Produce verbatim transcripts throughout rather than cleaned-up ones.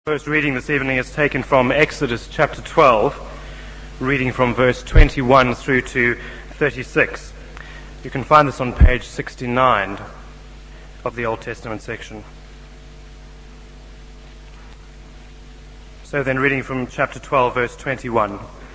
First reading this evening is taken from Exodus chapter twelve, reading from verse twenty-one through to thirty-six. You can find this on page sixty-nine of the Old Testament section. So then, reading from chapter twelve, verse twenty-one.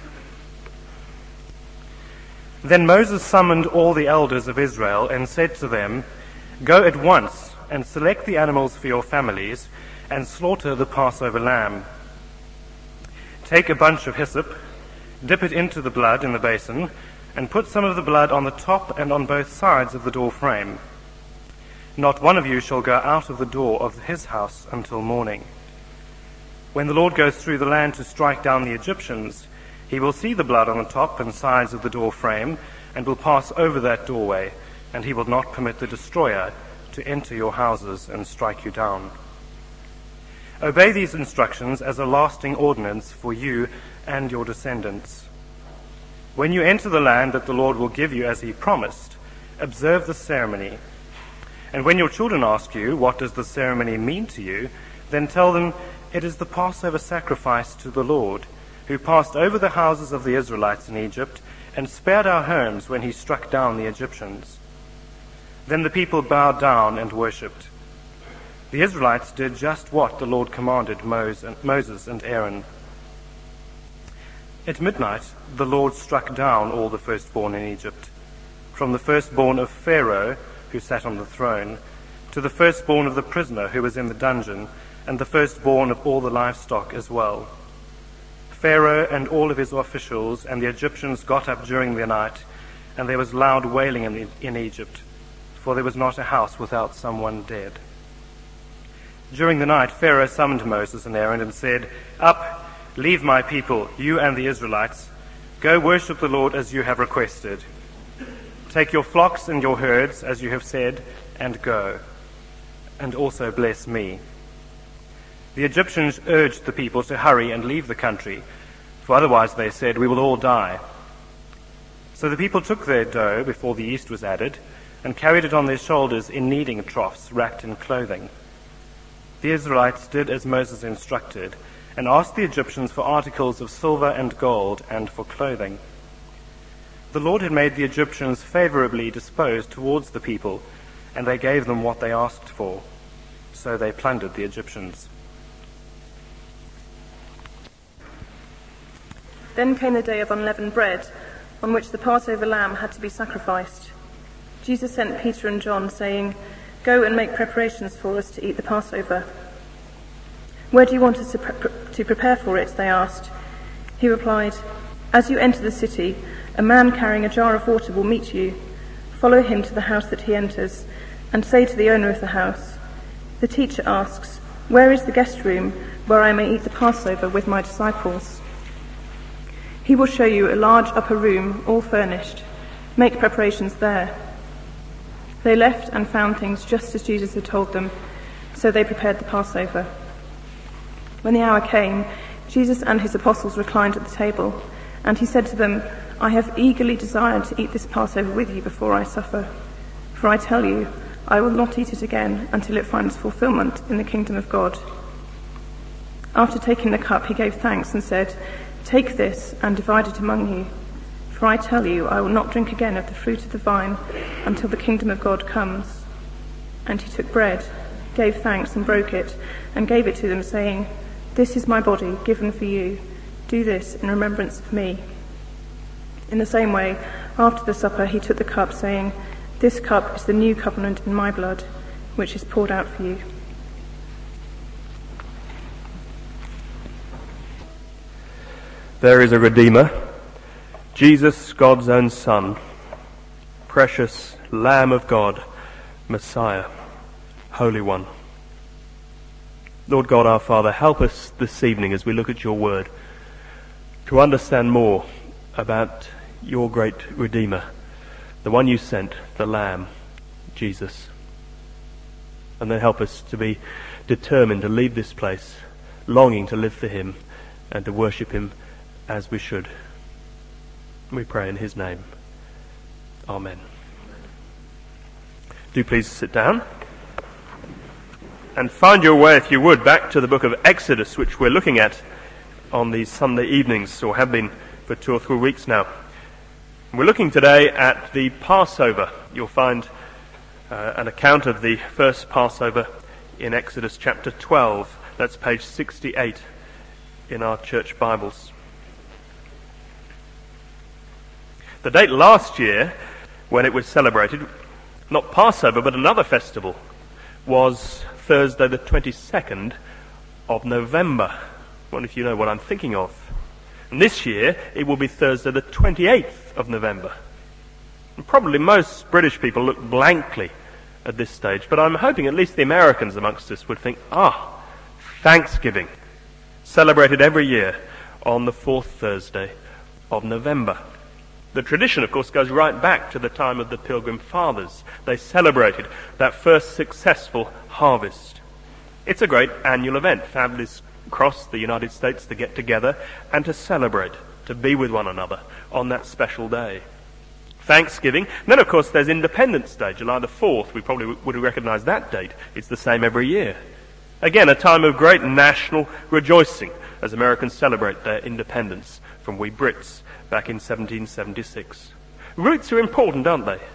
Then Moses summoned all the elders of Israel and said to them, "Go at once and select the animals for your families, and slaughter the Passover lamb. Take a bunch of hyssop, dip it into the blood in the basin, and put some of the blood on the top and on both sides of the door frame. Not one of you shall go out of the door of his house until morning. When the Lord goes through the land to strike down the Egyptians, he will see the blood on the top and sides of the door frame, and will pass over that doorway, and he will not permit the destroyer to enter your houses and strike you down. Obey these instructions as a lasting ordinance for you and your descendants. When you enter the land that the Lord will give you as he promised, observe the ceremony. And when your children ask you, 'What does the ceremony mean to you?' then tell them, 'It is the Passover sacrifice to the Lord, who passed over the houses of the Israelites in Egypt and spared our homes when he struck down the Egyptians.' Then the people bowed down and worshipped. The Israelites did just what the Lord commanded Moses and Aaron. At midnight, the Lord struck down all the firstborn in Egypt, from the firstborn of Pharaoh, who sat on the throne, to the firstborn of the prisoner who was in the dungeon, and the firstborn of all the livestock as well. Pharaoh and all of his officials and the Egyptians got up during the night, and there was loud wailing in, in Egypt, for there was not a house without someone dead. During the night, Pharaoh summoned Moses and Aaron and said, 'Up, leave my people, you and the Israelites. Go worship the Lord as you have requested. Take your flocks and your herds, as you have said, and go. And also bless me.' The Egyptians urged the people to hurry and leave the country, for otherwise, they said, 'We will all die.' So the people took their dough before the yeast was added, and carried it on their shoulders in kneading troughs wrapped in clothing. The Israelites did as Moses instructed, and asked the Egyptians for articles of silver and gold and for clothing. The Lord had made the Egyptians favorably disposed towards the people, and they gave them what they asked for. So they plundered the Egyptians. Then came the day of unleavened bread, on which the Passover lamb had to be sacrificed. Jesus sent Peter and John, saying, 'Go and make preparations for us to eat the Passover.' 'Where do you want us to, pre- to prepare for it?' they asked. He replied, 'As you enter the city, a man carrying a jar of water will meet you. Follow him to the house that he enters, and say to the owner of the house, "The teacher asks, 'Where is the guest room where I may eat the Passover with my disciples?' He will show you a large upper room, all furnished. Make preparations there.' They left and found things just as Jesus had told them, so they prepared the Passover. When the hour came, Jesus and his apostles reclined at the table, and he said to them, 'I have eagerly desired to eat this Passover with you before I suffer. For I tell you, I will not eat it again until it finds fulfillment in the kingdom of God.' After taking the cup, he gave thanks and said, 'Take this and divide it among you. For I tell you, I will not drink again of the fruit of the vine until the kingdom of God comes.' And he took bread, gave thanks and broke it, and gave it to them, saying, 'This is my body given for you. Do this in remembrance of me.' In the same way, after the supper, he took the cup, saying, 'This cup is the new covenant in my blood, which is poured out for you.'" There is a Redeemer, Jesus, God's own Son, precious Lamb of God, Messiah, Holy One. Lord God our Father, help us this evening as we look at your word to understand more about your great Redeemer, the one you sent, the Lamb, Jesus. And then help us to be determined to leave this place, longing to live for him and to worship him as we should. We pray in his name. Amen. Do please sit down. and find your way, if you would, back to the book of Exodus, which we're looking at on these Sunday evenings, or have been for two or three weeks now. We're looking today at the Passover. You'll find uh, an account of the first Passover in Exodus chapter twelve. That's page sixty-eight in our church Bibles. The date last year, when it was celebrated, not Passover, but another festival, was Thursday the twenty-second of November. I wonder if you know what I'm thinking of. And this year, it will be Thursday the twenty-eighth of November. And probably most British people look blankly at this stage, but I'm hoping at least the Americans amongst us would think, ah, Thanksgiving, celebrated every year on the fourth Thursday of November. The tradition, of course, goes right back to the time of the Pilgrim Fathers. They celebrated that first successful harvest. It's a great annual event. Families across the United States to get together and to celebrate, to be with one another on that special day. Thanksgiving. And then, of course, there's Independence Day, July the fourth. We probably would recognize that date. It's the same every year. Again, a time of great national rejoicing as Americans celebrate their independence from we Brits back in seventeen seventy-six. Roots are important, aren't they?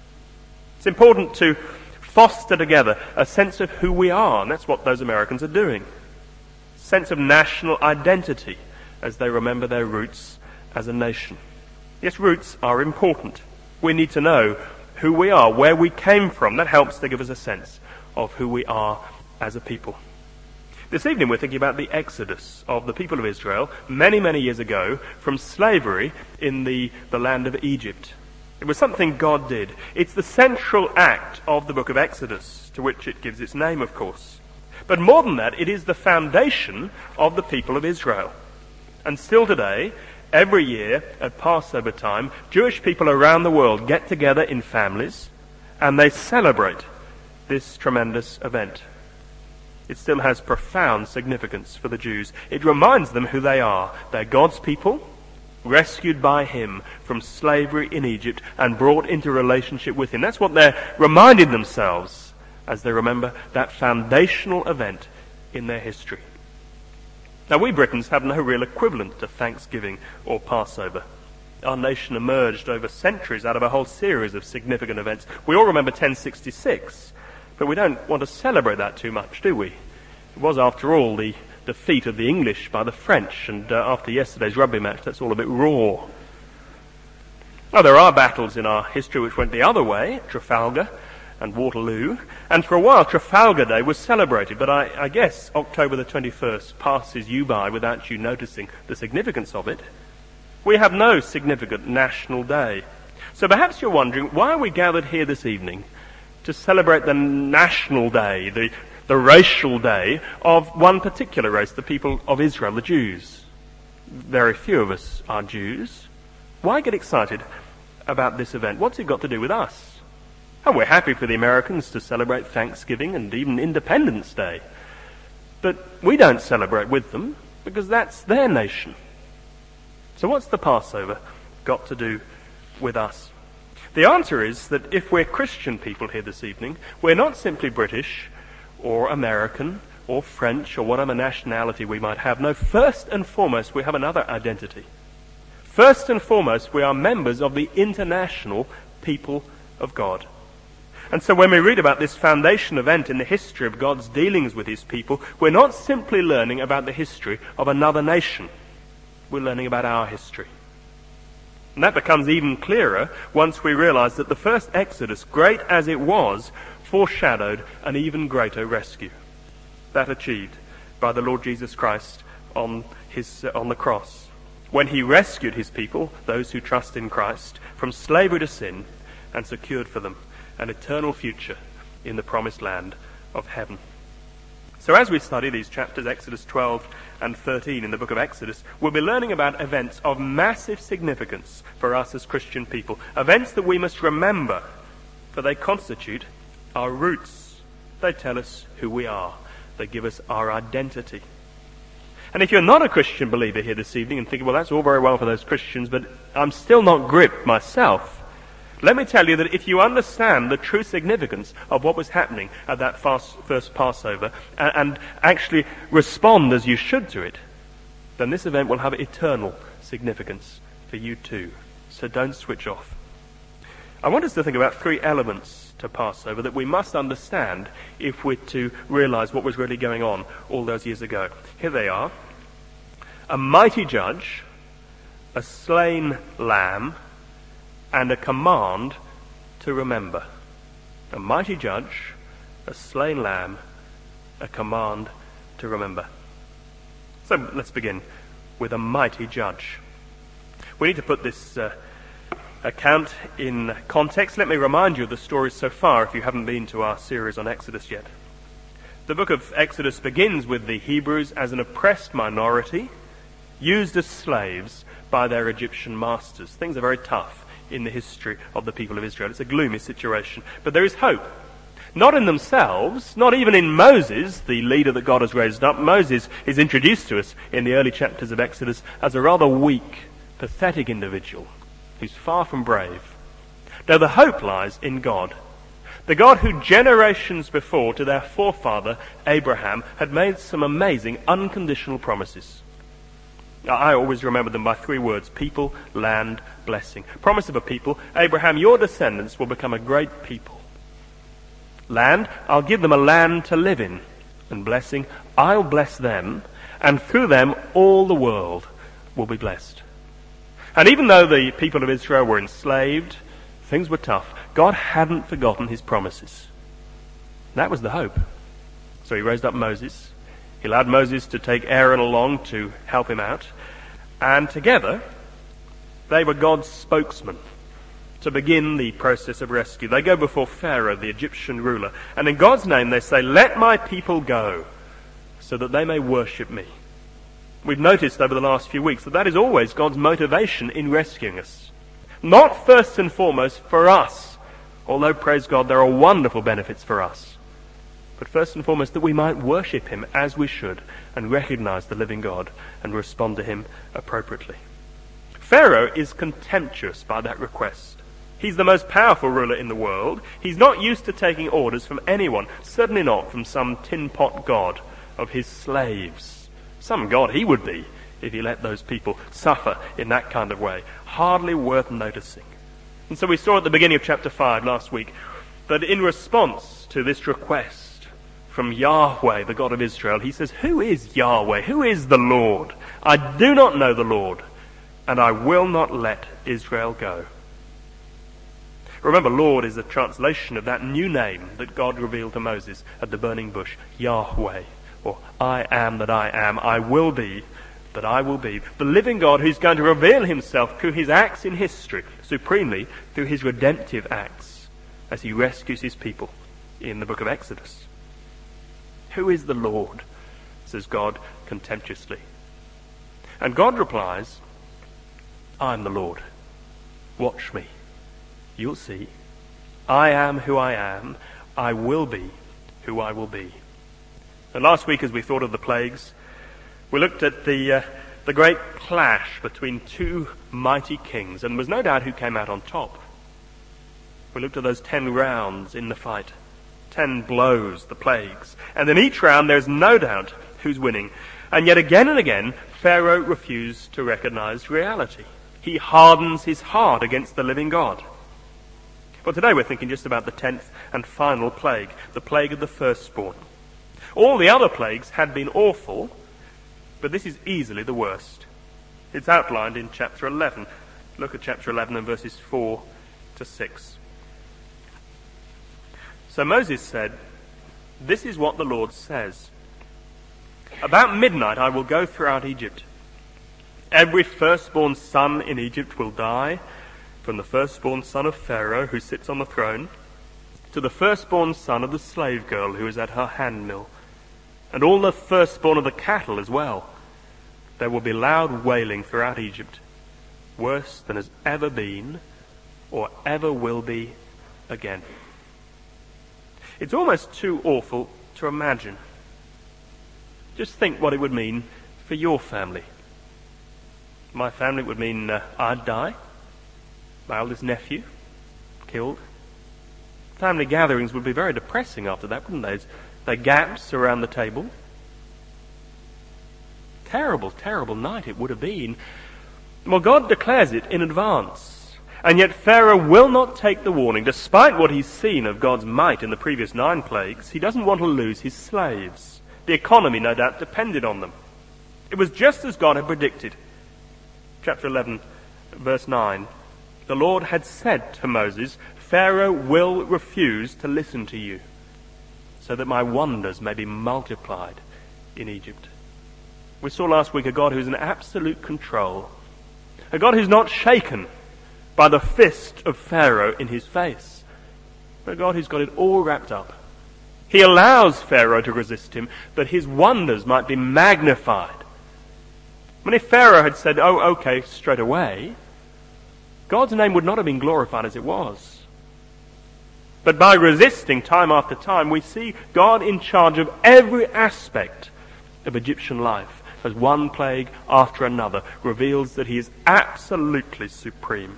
It's important to foster together a sense of who we are, and that's what those Americans are doing. Sense of national identity as they remember their roots as a nation. Yes, roots are important. We need to know who we are, where we came from. That helps to give us a sense of who we are as a people. This evening we're thinking about the exodus of the people of Israel many, many years ago from slavery in the, the land of Egypt. It was something God did. It's the central act of the book of Exodus, to which it gives its name, of course. But more than that, it is the foundation of the people of Israel. And still today, every year at Passover time, Jewish people around the world get together in families and they celebrate this tremendous event. It still has profound significance for the Jews. It reminds them who they are. They're God's people, rescued by Him from slavery in Egypt and brought into relationship with Him. That's what they're reminding themselves as they remember that foundational event in their history. Now, we Britons have no real equivalent to Thanksgiving or Passover. Our nation emerged over centuries out of a whole series of significant events. We all remember ten sixty-six, but we don't want to celebrate that too much, do we? It was, after all, the defeat of the English by the French, and uh, after yesterday's rugby match, that's all a bit raw. Now, there are battles in our history which went the other way, Trafalgar and Waterloo, and for a while Trafalgar Day was celebrated, but I, I guess October the twenty-first passes you by without you noticing the significance of it. We have no significant national day. So perhaps you're wondering, why are we gathered here this evening to celebrate the national day, the, the racial day of one particular race, the people of Israel, the Jews? Very few of us are Jews. Why get excited about this event? What's it got to do with us? Oh, we're happy for the Americans to celebrate Thanksgiving and even Independence Day. But we don't celebrate with them because that's their nation. So what's the Passover got to do with us? The answer is that if we're Christian people here this evening, we're not simply British or American or French or whatever nationality we might have. No, first and foremost, we have another identity. First and foremost, we are members of the international people of God. And so when we read about this foundation event in the history of God's dealings with His people, we're not simply learning about the history of another nation. We're learning about our history. And that becomes even clearer once we realize that the first Exodus, great as it was, foreshadowed an even greater rescue. That achieved by the Lord Jesus Christ on his, uh, on the cross. When He rescued His people, those who trust in Christ, from slavery to sin and secured for them an eternal future in the promised land of heaven. So as we study these chapters, Exodus twelve and thirteen in the book of Exodus, we'll be learning about events of massive significance for us as Christian people. Events that we must remember, for they constitute our roots. They tell us who we are. They give us our identity. And if you're not a Christian believer here this evening and thinking, well, that's all very well for those Christians, but I'm still not gripped myself, Let me tell you that if you understand the true significance of what was happening at that fast, first Passover and, and actually respond as you should to it, then this event will have eternal significance for you too. So don't switch off. I want us to think about three elements to Passover that we must understand if we're to realize what was really going on all those years ago. Here they are. A mighty judge, a slain lamb, and a command to remember. A mighty judge, a slain lamb, a command to remember. So let's begin with a mighty judge. We need to put this uh, account in context. Let me remind you of the stories so far if you haven't been to our series on Exodus yet. The book of Exodus begins with the Hebrews as an oppressed minority, used as slaves by their Egyptian masters. Things are very tough in the history of the people of Israel. It's a gloomy situation. But there is hope. Not in themselves, not even in Moses, the leader that God has raised up. Moses is introduced to us in the early chapters of Exodus as a rather weak, pathetic individual who's far from brave. No, the hope lies in God. The God who generations before to their forefather Abraham had made some amazing unconditional promises. I always remember them by three words: people, land, blessing. Promise of a people: Abraham, your descendants will become a great people. Land, I'll give them a land to live in. And blessing, I'll bless them, and through them all the world will be blessed. And even though the people of Israel were enslaved, things were tough, God hadn't forgotten his promises. That was the hope. So he raised up Moses. He allowed Moses to take Aaron along to help him out. And together, they were God's spokesman to begin the process of rescue. They go before Pharaoh, the Egyptian ruler, and in God's name they say, "Let my people go, so that they may worship me." We've noticed over the last few weeks that that is always God's motivation in rescuing us. Not first and foremost for us, although, praise God, there are wonderful benefits for us. But first and foremost, that we might worship him as we should and recognize the living God and respond to him appropriately. Pharaoh is contemptuous by that request. He's the most powerful ruler in the world. He's not used to taking orders from anyone, certainly not from some tin pot god of his slaves. Some god he would be if he let those people suffer in that kind of way. Hardly worth noticing. And so we saw at the beginning of chapter five last week that in response to this request from Yahweh, the God of Israel, he says, "Who is Yahweh? Who is the Lord? I do not know the Lord, and I will not let Israel go." Remember, Lord is a translation of that new name that God revealed to Moses at the burning bush, Yahweh, or I am that I am, I will be that I will be. The living God who's going to reveal himself through his acts in history, supremely through his redemptive acts, as he rescues his people in the book of Exodus. "Who is the Lord?" says God contemptuously. And God replies, "I am the Lord. Watch me. You'll see. I am who I am. I will be who I will be." And last week, as we thought of the plagues, we looked at the uh, the great clash between two mighty kings, and there was no doubt who came out on top. We looked at those ten rounds in the fight. Ten blows, the plagues. And in each round there's no doubt who's winning. And yet again and again, Pharaoh refused to recognize reality. He hardens his heart against the living God. Well, today we're thinking just about the tenth and final plague, the plague of the firstborn. All the other plagues had been awful, but this is easily the worst. It's outlined in chapter eleven. Look at chapter eleven and verses four to six. So Moses said, "This is what the Lord says. About midnight I will go throughout Egypt. Every firstborn son in Egypt will die, from the firstborn son of Pharaoh who sits on the throne, to the firstborn son of the slave girl who is at her handmill, and all the firstborn of the cattle as well. There will be loud wailing throughout Egypt, worse than has ever been or ever will be again." It's almost too awful to imagine. Just think what it would mean for your family. My family would mean uh, I'd die, my eldest nephew, killed. Family gatherings would be very depressing after that, wouldn't they? There are gaps around the table. Terrible, terrible night it would have been. Well, God declares it in advance. And yet Pharaoh will not take the warning. Despite what he's seen of God's might in the previous nine plagues, he doesn't want to lose his slaves. The economy, no doubt, depended on them. It was just as God had predicted. Chapter eleven, verse nine. The Lord had said to Moses, Pharaoh will refuse to listen to you, so that my wonders may be multiplied in Egypt. We saw last week a God who's in absolute control. A God who's not shaken by the fist of Pharaoh in his face. But a God who's got it all wrapped up. He allows Pharaoh to resist him, that his wonders might be magnified. When if Pharaoh had said, oh, okay, straight away, God's name would not have been glorified as it was. But by resisting time after time, we see God in charge of every aspect of Egyptian life, as one plague after another reveals that he is absolutely supreme.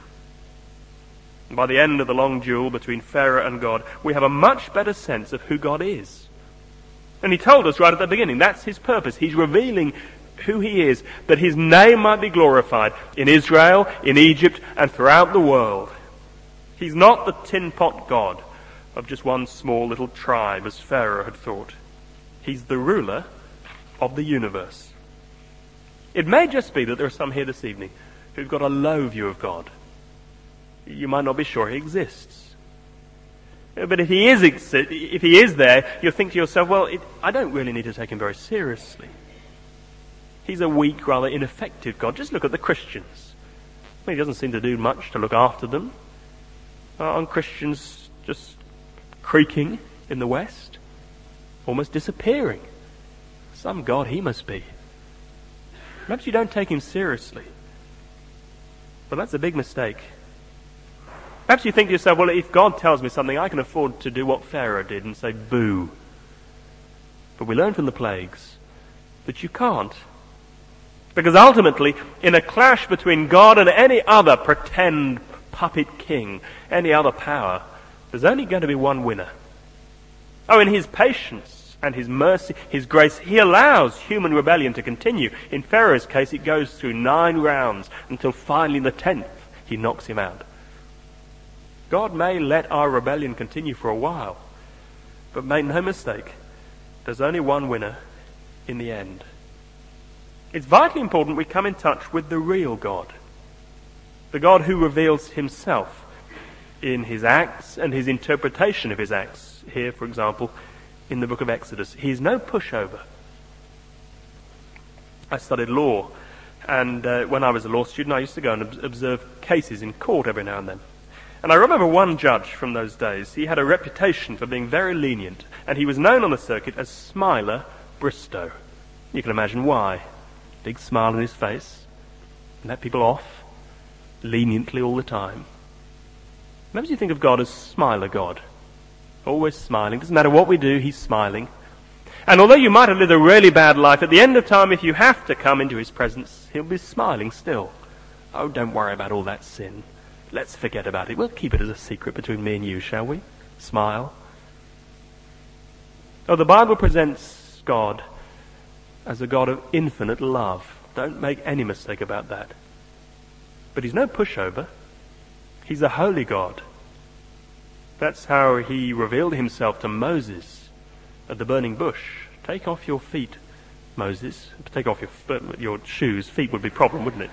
And by the end of the long duel between Pharaoh and God, we have a much better sense of who God is. And he told us right at the beginning, that's his purpose. He's revealing who he is, that his name might be glorified in Israel, in Egypt, and throughout the world. He's not the tin pot God of just one small little tribe, as Pharaoh had thought. He's the ruler of the universe. It may just be that there are some here this evening who've got a low view of God. You might not be sure he exists. But if he is if he is there, you'll think to yourself, well, it, I don't really need to take him very seriously. He's a weak, rather ineffective God. Just look at the Christians. I mean, he doesn't seem to do much to look after them. Aren't Christians just creaking in the West? Almost disappearing. Some God he must be. Perhaps you don't take him seriously. But that's a big mistake. Perhaps you think to yourself, well, if God tells me something, I can afford to do what Pharaoh did and say, boo. But we learn from the plagues that you can't. Because ultimately, in a clash between God and any other pretend puppet king, any other power, there's only going to be one winner. Oh, in his patience and his mercy, his grace, he allows human rebellion to continue. In Pharaoh's case, it goes through nine rounds until finally the tenth, he knocks him out. God may let our rebellion continue for a while, but make no mistake, there's only one winner in the end. It's vitally important we come in touch with the real God. The God who reveals himself in his acts and his interpretation of his acts. Here, for example, in the book of Exodus. He's no pushover. I studied law, and uh, when I was a law student, I used to go and ob- observe cases in court every now and then. And I remember one judge from those days. He had a reputation for being very lenient, and he was known on the circuit as Smiler Bristow. You can imagine why. Big smile on his face, let people off leniently all the time. Maybe you think of God as Smiler God, always smiling. Doesn't matter what we do, he's smiling. And although you might have lived a really bad life, at the end of time, if you have to come into his presence, he'll be smiling still. Oh, don't worry about all that sin. Let's forget about it. We'll keep it as a secret between me and you, shall we? Smile. Oh, the Bible presents God as a God of infinite love. Don't make any mistake about that. But he's no pushover. He's a holy God. That's how he revealed himself to Moses at the burning bush. Take off your feet, Moses. Take off your your shoes. Feet would be a problem, wouldn't it?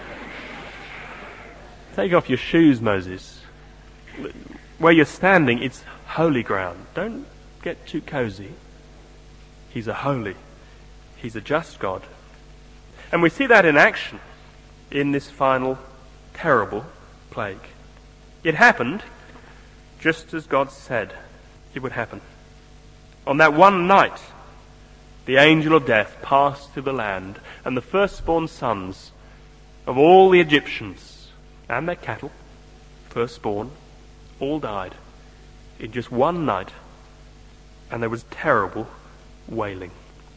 Take off your shoes, Moses. Where you're standing, it's holy ground. Don't get too cozy. He's a holy, he's a just God. And we see that in action in this final terrible plague. It happened just as God said it would happen. On that one night, the angel of death passed through the land, and the firstborn sons of all the Egyptians and their cattle, firstborn, all died in just one night, and there was terrible wailing.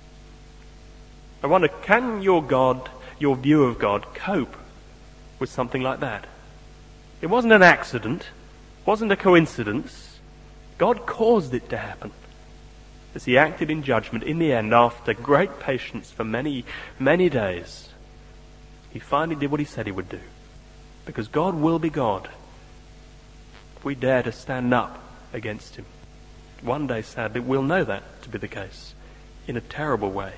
I wonder, can your God, your view of God, cope with something like that? It wasn't an accident. wasn't a coincidence. God caused it to happen. As he acted in judgment, in the end, after great patience for many, many days, he finally did what he said he would do. Because God will be God. If we dare to stand up against him, one day, sadly, we'll know that to be the case in a terrible way.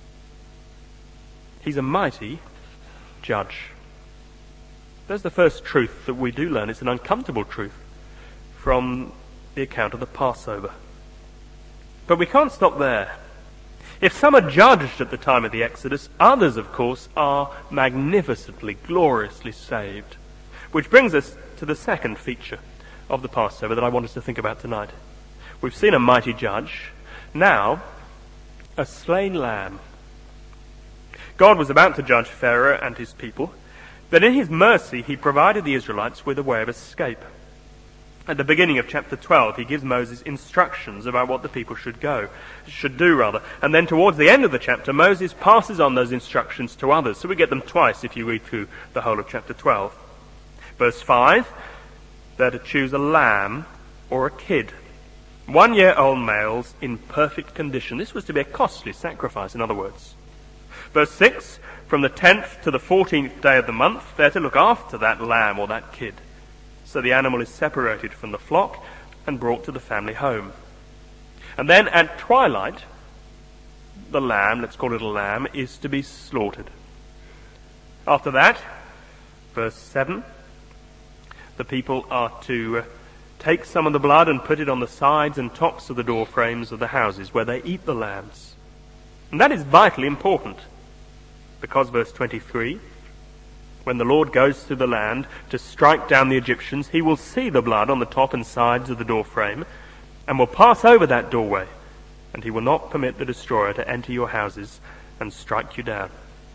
He's a mighty judge. There's the first truth that we do learn. It's an uncomfortable truth from the account of the Passover. But we can't stop there. If some are judged at the time of the Exodus, others, of course, are magnificently, gloriously saved. Which brings us to the second feature of the Passover that I want us to think about tonight. We've seen a mighty judge. Now, a slain lamb. God was about to judge Pharaoh and his people, but in his mercy he provided the Israelites with a way of escape. At the beginning of chapter twelve, he gives Moses instructions about what the people should go, should do rather. And then towards the end of the chapter, Moses passes on those instructions to others. So we get them twice if you read through the whole of chapter twelve. Verse five, they're to choose a lamb or a kid. One-year-old males in perfect condition. This was to be a costly sacrifice, in other words. Verse six, from the tenth to the fourteenth day of the month, they're to look after that lamb or that kid. So the animal is separated from the flock and brought to the family home. And then at twilight, the lamb, let's call it a lamb, is to be slaughtered. After that, verse seven, the people are to take some of the blood and put it on the sides and tops of the door frames of the houses where they eat the lambs. And that is vitally important, because verse twenty-three, when the Lord goes through the land to strike down the Egyptians, he will see the blood on the top and sides of the door frame and will pass over that doorway, and he will not permit the destroyer to enter your houses and strike you down.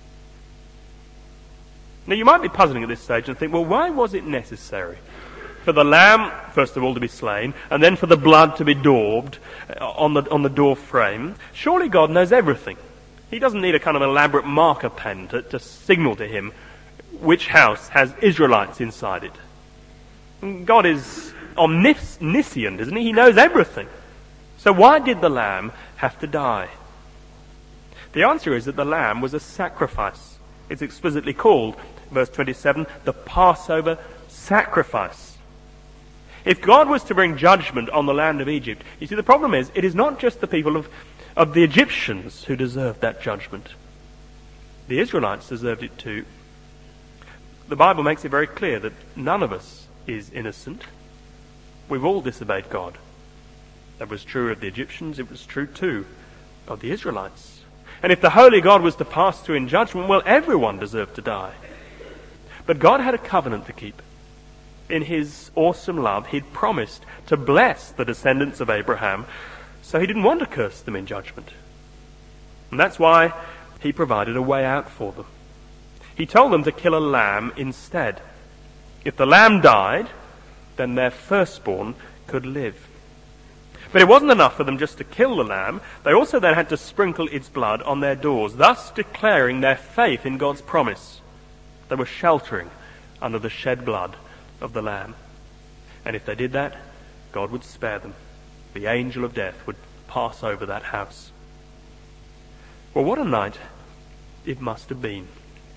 Now you might be puzzling at this stage and think, well, why was it necessary for the lamb, first of all, to be slain, and then for the blood to be daubed on the, on the door frame? Surely God knows everything. He doesn't need a kind of elaborate marker pen to, to signal to him which house has Israelites inside it. God is omniscient, isn't he? He knows everything. So why did the lamb have to die? The answer is that the lamb was a sacrifice. It's explicitly called, verse twenty-seven, the Passover sacrifice. If God was to bring judgment on the land of Egypt, you see, the problem is, it is not just the people of, of the Egyptians who deserved that judgment. The Israelites deserved it too. The Bible makes it very clear that none of us is innocent. We've all disobeyed God. That was true of the Egyptians. It was true too of the Israelites. And if the holy God was to pass through in judgment, well, everyone deserved to die. But God had a covenant to keep. In his awesome love, he'd promised to bless the descendants of Abraham, so he didn't want to curse them in judgment. And that's why he provided a way out for them. He told them to kill a lamb instead. If the lamb died, then their firstborn could live. But it wasn't enough for them just to kill the lamb. They also then had to sprinkle its blood on their doors, thus declaring their faith in God's promise. They were sheltering under the shed blood of the lamb. And if they did that, God would spare them. The angel of death would pass over that house. Well, what a night it must have been.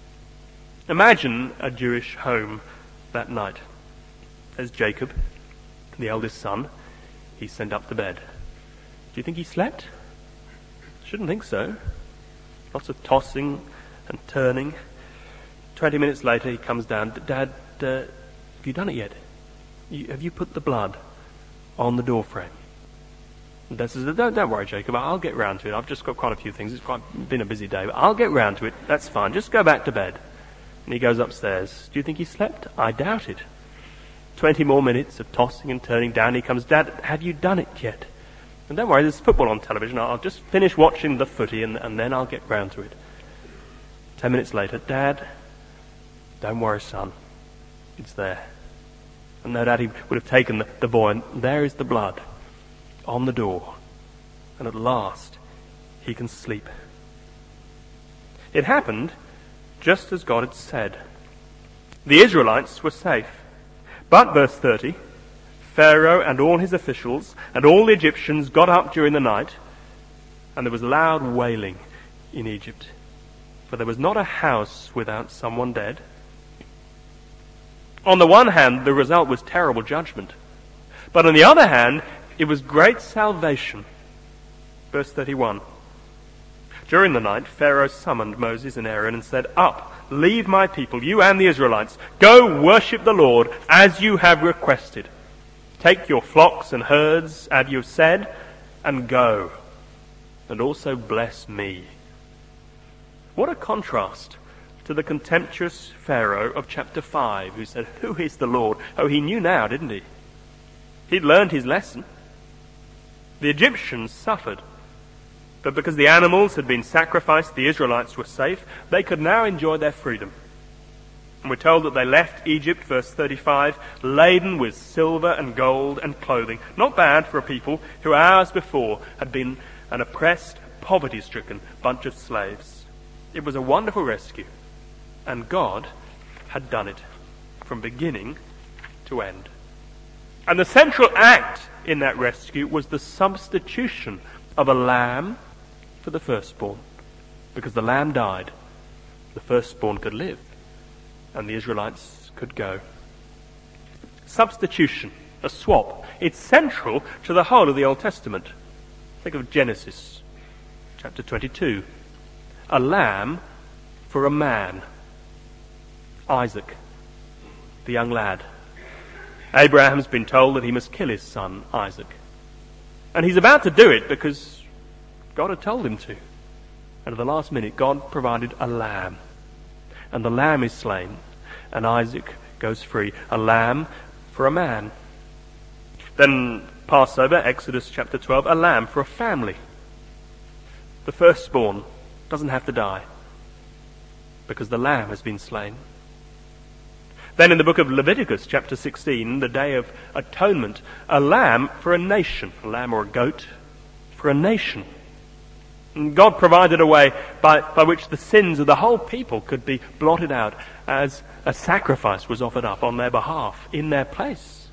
Imagine a Jewish home that night. There's Jacob, the eldest son. He's sent up to bed. Do you think he slept? Shouldn't think so. Lots of tossing and turning. Twenty minutes later he comes down. Dad, uh, have you done it yet? You, have you put the blood on the door frame? And Dad says, don't, don't worry, Jacob, I'll get round to it. I've just got quite a few things. It's quite been a busy day, but I'll get round to it. That's fine. Just go back to bed. And he goes upstairs. Do you think he slept? I doubt it. Twenty more minutes of tossing and turning down. He comes, Dad, have you done it yet? And don't worry, there's football on television. I'll just finish watching the footy and, and then I'll get round to it. Ten minutes later, Dad, don't worry, son. It's there. And no doubt he would have taken the, the boy, and there is the blood on the door. And at last, he can sleep. It happened just as God had said. The Israelites were safe. But, verse thirty, Pharaoh and all his officials and all the Egyptians got up during the night, and there was loud wailing in Egypt, for there was not a house without someone dead. On the one hand, the result was terrible judgment, but on the other hand, it was great salvation. Verse thirty-one. During the night, Pharaoh summoned Moses and Aaron and said, "Up, leave my people, you and the Israelites. Go worship the Lord as you have requested. Take your flocks and herds, as you have said, and go, and also bless me." What a contrast to the contemptuous Pharaoh of chapter five, who said, "Who is the Lord?" Oh, he knew now, didn't he? He'd learned his lesson. The Egyptians suffered, but because the animals had been sacrificed, the Israelites were safe. They could now enjoy their freedom. And we're told that they left Egypt, verse thirty-five, laden with silver and gold and clothing. Not bad for a people who hours before had been an oppressed, poverty-stricken bunch of slaves. It was a wonderful rescue, and God had done it from beginning to end. And the central act in that rescue was the substitution of a lamb for the firstborn. Because the lamb died, the firstborn could live, and the Israelites could go. Substitution, a swap. It's central to the whole of the Old Testament. Think of Genesis chapter twenty-two. A lamb for a man. Isaac, the young lad. Abraham's been told that he must kill his son, Isaac. And he's about to do it because God had told him to. And at the last minute, God provided a lamb. And the lamb is slain, and Isaac goes free. A lamb for a man. Then Passover, Exodus chapter twelve, a lamb for a family. The firstborn doesn't have to die because the lamb has been slain. Then in the book of Leviticus chapter sixteen, the Day of Atonement, a lamb for a nation, a lamb or a goat for a nation. And God provided a way by, by which the sins of the whole people could be blotted out as a sacrifice was offered up on their behalf, in their place.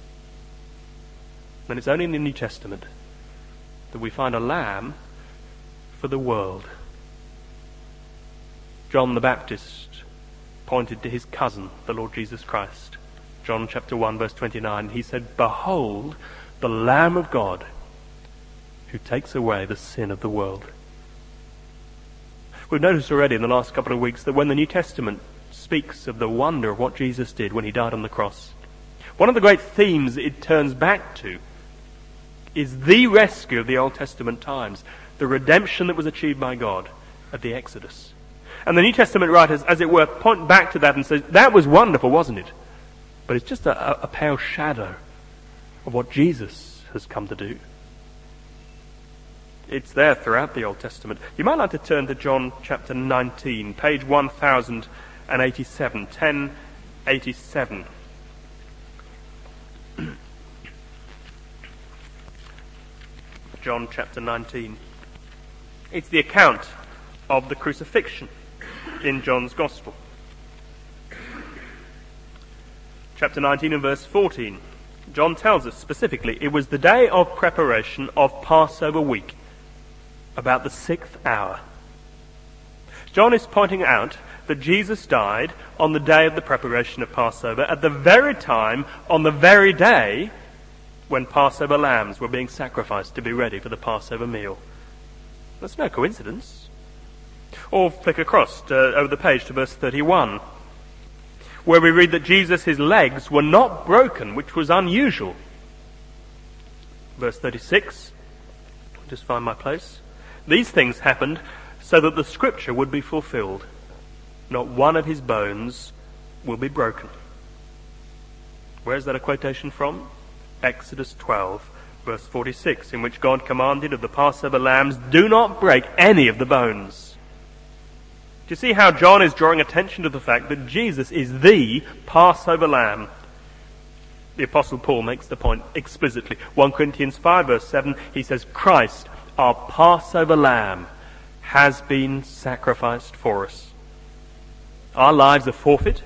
And it's only in the New Testament that we find a lamb for the world. John the Baptist pointed to his cousin, the Lord Jesus Christ. John chapter one verse twenty-nine, he said, "Behold, the Lamb of God who takes away the sin of the world." We've noticed already in the last couple of weeks that when the New Testament speaks of the wonder of what Jesus did when he died on the cross, one of the great themes it turns back to is the rescue of the Old Testament times, the redemption that was achieved by God at the Exodus. And the New Testament writers, as it were, point back to that and say, that was wonderful, wasn't it? But it's just a, a pale shadow of what Jesus has come to do. It's there throughout the Old Testament. You might like to turn to John chapter nineteen, page one thousand eighty-seven, ten eighty-seven. John chapter nineteen. It's the account of the crucifixion in John's Gospel. Chapter nineteen and verse fourteen. John tells us specifically, it was the day of preparation of Passover week, about the sixth hour. John is pointing out that Jesus died on the day of the preparation of Passover, at the very time, on the very day, when Passover lambs were being sacrificed to be ready for the Passover meal. That's no coincidence. Or flick across to, over the page to verse thirty-one, where we read that Jesus, his legs were not broken, which was unusual. Verse thirty-six, I'll just find my place. These things happened so that the scripture would be fulfilled. Not one of his bones will be broken. Where's that a quotation from? Exodus twelve, verse forty-six, in which God commanded of the Passover lambs, "Do not break any of the bones." Do you see how John is drawing attention to the fact that Jesus is the Passover lamb? The Apostle Paul makes the point explicitly. First Corinthians five verse seven, he says, "Christ, our Passover lamb, has been sacrificed for us." Our lives are forfeit.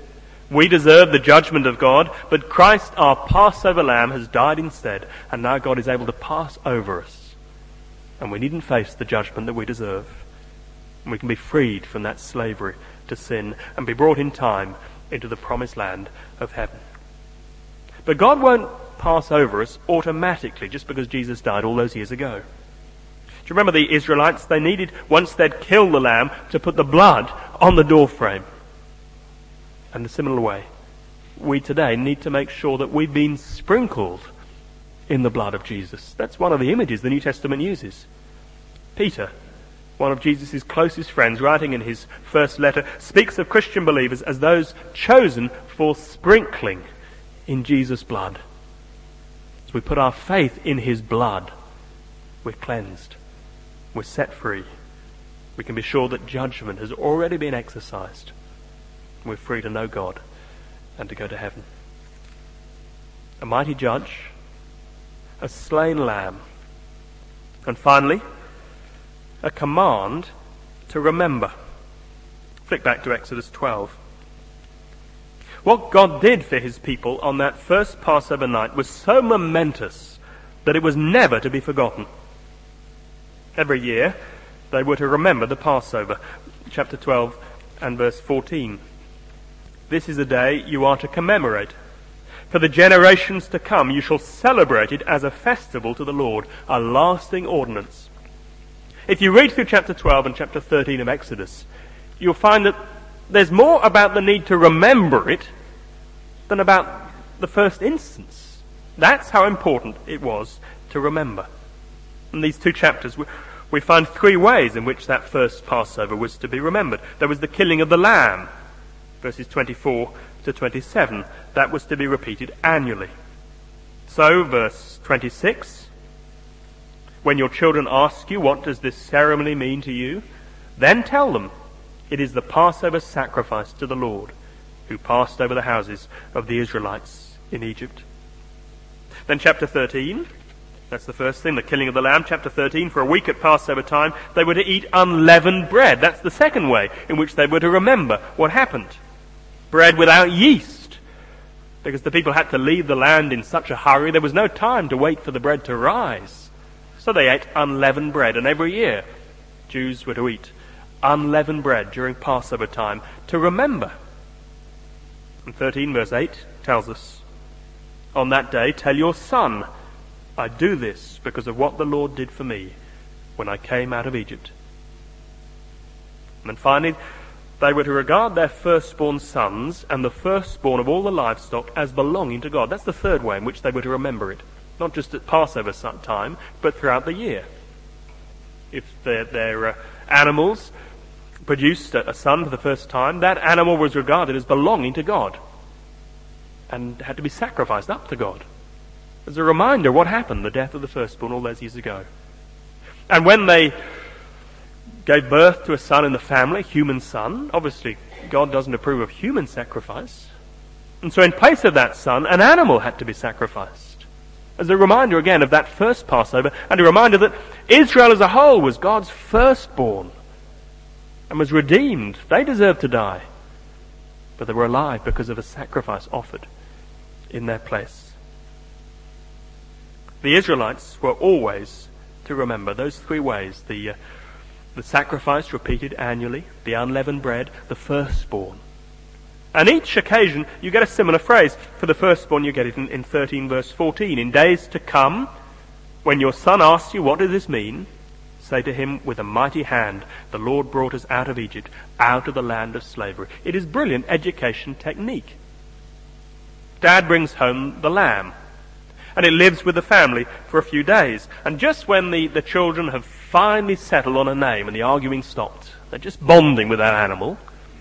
We deserve the judgment of God, but Christ, our Passover lamb, has died instead, and now God is able to pass over us. And we needn't face the judgment that we deserve. And we can be freed from that slavery to sin and be brought in time into the promised land of heaven. But God won't pass over us automatically just because Jesus died all those years ago. Do you remember the Israelites? They needed, once they'd killed the lamb, to put the blood on the doorframe. And in a similar way, we today need to make sure that we've been sprinkled in the blood of Jesus. That's one of the images the New Testament uses. Peter, one of Jesus' closest friends, writing in his first letter, speaks of Christian believers as those chosen for sprinkling in Jesus' blood. As we put our faith in his blood, we're cleansed. We're set free. We can be sure that judgment has already been exercised. We're free to know God and to go to heaven. A mighty judge, a slain lamb, and finally, a command to remember. Flick back to Exodus twelve. What God did for his people on that first Passover night was so momentous that it was never to be forgotten. Every year, they were to remember the Passover. Chapter twelve and verse fourteen. This is a day you are to commemorate. For the generations to come, you shall celebrate it as a festival to the Lord, a lasting ordinance. If you read through chapter twelve and chapter thirteen of Exodus, you'll find that there's more about the need to remember it than about the first instance. That's how important it was to remember. In these two chapters, we, we find three ways in which that first Passover was to be remembered. There was the killing of the lamb, verses twenty-four to twenty-seven. That was to be repeated annually. So, verse twenty-six, when your children ask you, what does this ceremony mean to you? Then tell them, it is the Passover sacrifice to the Lord, who passed over the houses of the Israelites in Egypt. Then chapter thirteen, that's the first thing, the killing of the lamb. Chapter thirteen, for a week at Passover time, they were to eat unleavened bread. That's the second way in which they were to remember what happened. Bread without yeast, because the people had to leave the land in such a hurry, there was no time to wait for the bread to rise. So they ate unleavened bread, and every year Jews were to eat unleavened bread during Passover time to remember. And thirteen verse eight tells us, on that day tell your son, I do this because of what the Lord did for me when I came out of Egypt. And then finally, they were to regard their firstborn sons and the firstborn of all the livestock as belonging to God. That's the third way in which they were to remember it. Not just at Passover time, but throughout the year. If their, their uh, animals produced a, a son for the first time, that animal was regarded as belonging to God and had to be sacrificed up to God. As a reminder of what happened, the death of the firstborn all those years ago. And when they gave birth to a son in the family, human son, obviously God doesn't approve of human sacrifice. And so in place of that son, an animal had to be sacrificed. As a reminder again of that first Passover, and a reminder that Israel as a whole was God's firstborn and was redeemed. They deserved to die, but they were alive because of a sacrifice offered in their place. The Israelites were always to remember those three ways: the uh, the sacrifice repeated annually, the unleavened bread, the firstborn. And each occasion you get a similar phrase. For the firstborn you get it in, in thirteen verse fourteen. In days to come, when your son asks you, what does this mean? Say to him, with a mighty hand, the Lord brought us out of Egypt, out of the land of slavery. It is brilliant education technique. Dad brings home the lamb, and it lives with the family for a few days. And just when the, the children have finally settled on a name and the arguing stopped, they're just bonding with that animal,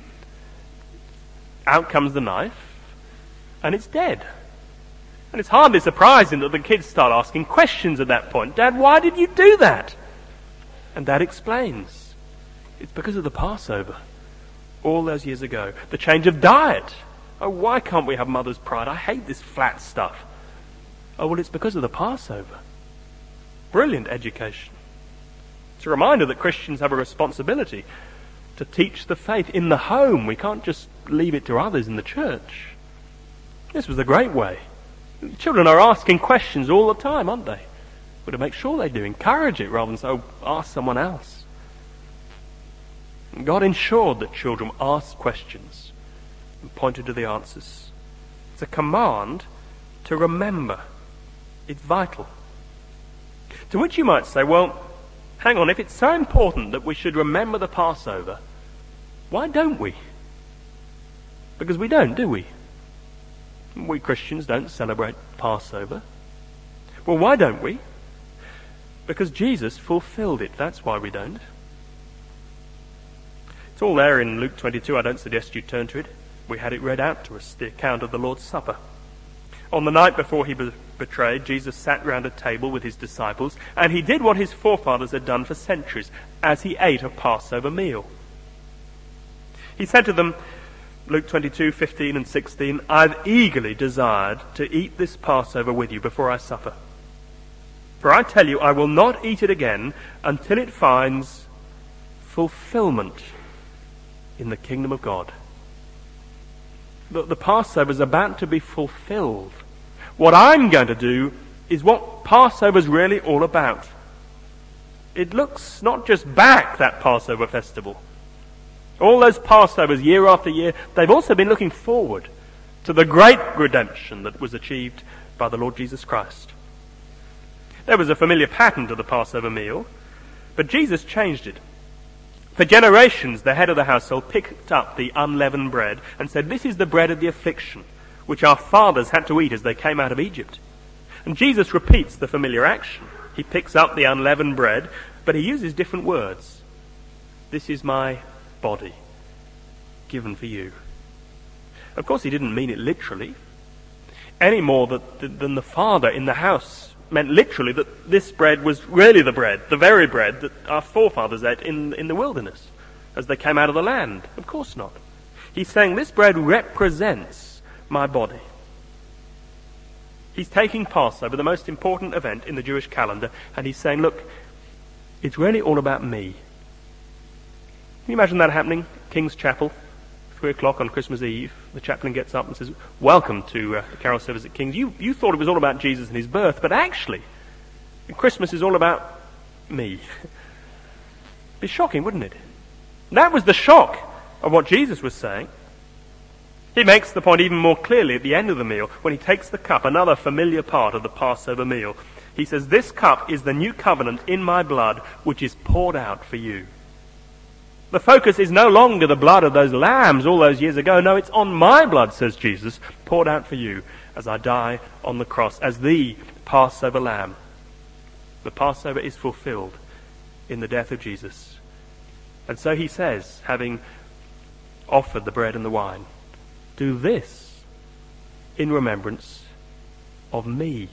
out comes the knife, and it's dead. And it's hardly surprising that the kids start asking questions at that point. Dad, why did you do that? And Dad explains. It's because of the Passover, all those years ago. The change of diet. Oh, why can't we have mother's pride? I hate this flat stuff. Oh, well, it's because of the Passover. Brilliant education. It's a reminder that Christians have a responsibility to teach the faith in the home. We can't just leave it to others in the church. This was the great way. Children are asking questions all the time, aren't they? But to make sure they do, encourage it rather than say, oh, ask someone else. And God ensured that children asked questions and pointed to the answers. It's a command to remember. It's vital. To which you might say, well, hang on, if it's so important that we should remember the Passover, why don't we? Because we don't, do we? We Christians don't celebrate Passover. Well, why don't we? Because Jesus fulfilled it. That's why we don't. It's all there in Luke twenty-two. I don't suggest you turn to it. We had it read out to us, the account of the Lord's Supper. On the night before he was betrayed, Jesus sat round a table with his disciples, and he did what his forefathers had done for centuries, as he ate a Passover meal. He said to them, Luke twenty-two, fifteen and sixteen, I've eagerly desired to eat this Passover with you before I suffer. For I tell you, I will not eat it again until it finds fulfillment in the kingdom of God. The, the Passover is about to be fulfilled. What I'm going to do is what Passover is really all about. It looks not just back, that Passover festival. All those Passovers year after year, they've also been looking forward to the great redemption that was achieved by the Lord Jesus Christ. There was a familiar pattern to the Passover meal, but Jesus changed it. For generations, the head of the household picked up the unleavened bread and said, this is the bread of the affliction, which our fathers had to eat as they came out of Egypt. And Jesus repeats the familiar action. He picks up the unleavened bread, but he uses different words. This is my body, given for you. Of course, he didn't mean it literally, any more that, than the father in the house meant literally that this bread was really the bread, the very bread that our forefathers ate in, in the wilderness as they came out of the land. Of course not. He's saying this bread represents my body. He's taking Passover, the most important event in the Jewish calendar, and he's saying, look, it's really all about me. Can you imagine that happening? King's Chapel, three o'clock on Christmas Eve. The chaplain gets up and says, welcome to uh, the carol service at King's. You, you thought it was all about Jesus and his birth, but actually, Christmas is all about me. It'd be shocking, wouldn't it? That was the shock of what Jesus was saying. He makes the point even more clearly at the end of the meal when he takes the cup, another familiar part of the Passover meal. He says, this cup is the new covenant in my blood, which is poured out for you. The focus is no longer the blood of those lambs all those years ago. No, it's on my blood, says Jesus, poured out for you as I die on the cross, as the Passover lamb. The Passover is fulfilled in the death of Jesus. And so he says, having offered the bread and the wine, do this in remembrance of me.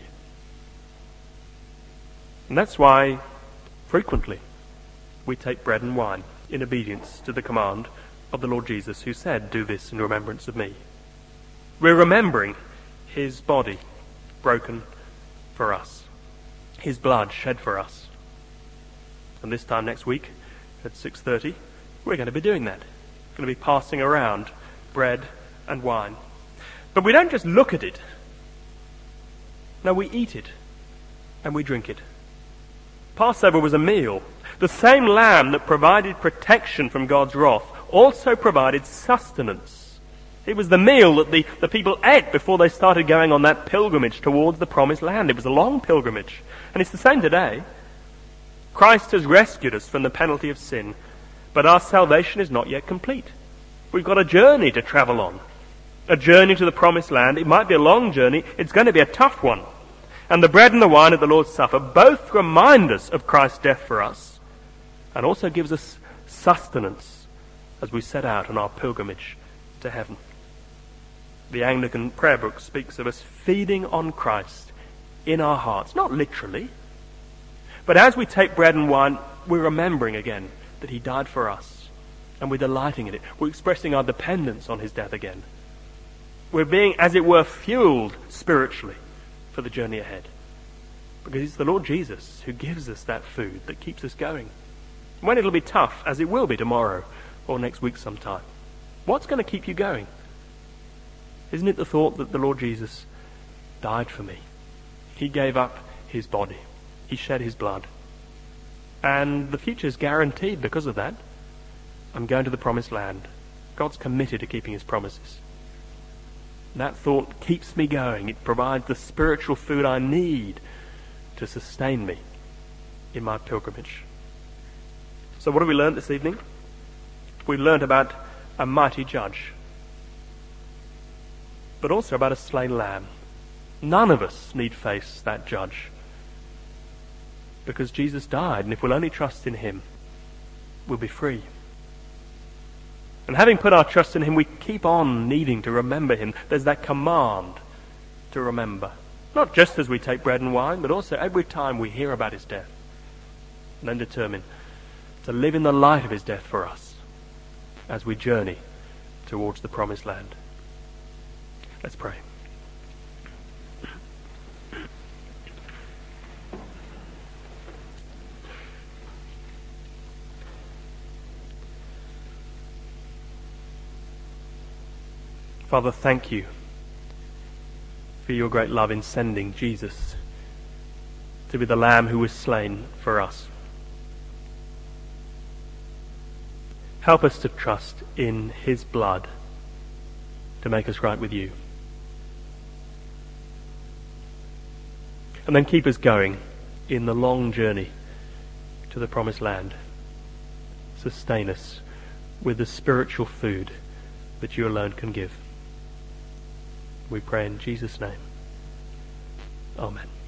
And that's why frequently we take bread and wine in obedience to the command of the Lord Jesus, who said, do this in remembrance of me. We're remembering his body broken for us, his blood shed for us. And this time next week at six thirty, we're going to be doing that. We're going to be passing around bread and wine. But we don't just look at it. No, we eat it and we drink it. Passover was a meal. The same lamb that provided protection from God's wrath also provided sustenance. It was the meal that the, the people ate before they started going on that pilgrimage towards the promised land. It was a long pilgrimage. And it's the same today. Christ has rescued us from the penalty of sin, but our salvation is not yet complete. We've got a journey to travel on. A journey to the promised land. It might be a long journey. It's going to be a tough one. And the bread and the wine at the Lord's Supper both remind us of Christ's death for us, and also gives us sustenance as we set out on our pilgrimage to heaven. The Anglican prayer book speaks of us feeding on Christ in our hearts, not literally, but as we take bread and wine, we're remembering again that he died for us, and we're delighting in it. We're expressing our dependence on his death again. We're being, as it were, fueled spiritually for the journey ahead, because it's the Lord Jesus who gives us that food that keeps us going. When it'll be tough, as it will be tomorrow or next week sometime, What's going to keep you going? Isn't it the thought that the Lord Jesus died for me? He gave up his body. He shed his blood. And the future is guaranteed because of that. I'm going to the promised land. God's committed to keeping his promises. That thought keeps me going. It provides the spiritual food I need to sustain me in my pilgrimage. So what have we learned this evening? We learned about a mighty judge, but also about a slain lamb. None of us need face that judge, because Jesus died, and if we'll only trust in him, we'll be free. And having put our trust in him, we keep on needing to remember him. There's that command to remember, not just as we take bread and wine, but also every time we hear about his death, and then determine to live in the light of his death for us as we journey towards the promised land. Let's pray. Father, thank you for your great love in sending Jesus to be the Lamb who was slain for us. Help us to trust in his blood to make us right with you. And then keep us going in the long journey to the promised land. Sustain us with the spiritual food that you alone can give. We pray in Jesus' name. Amen.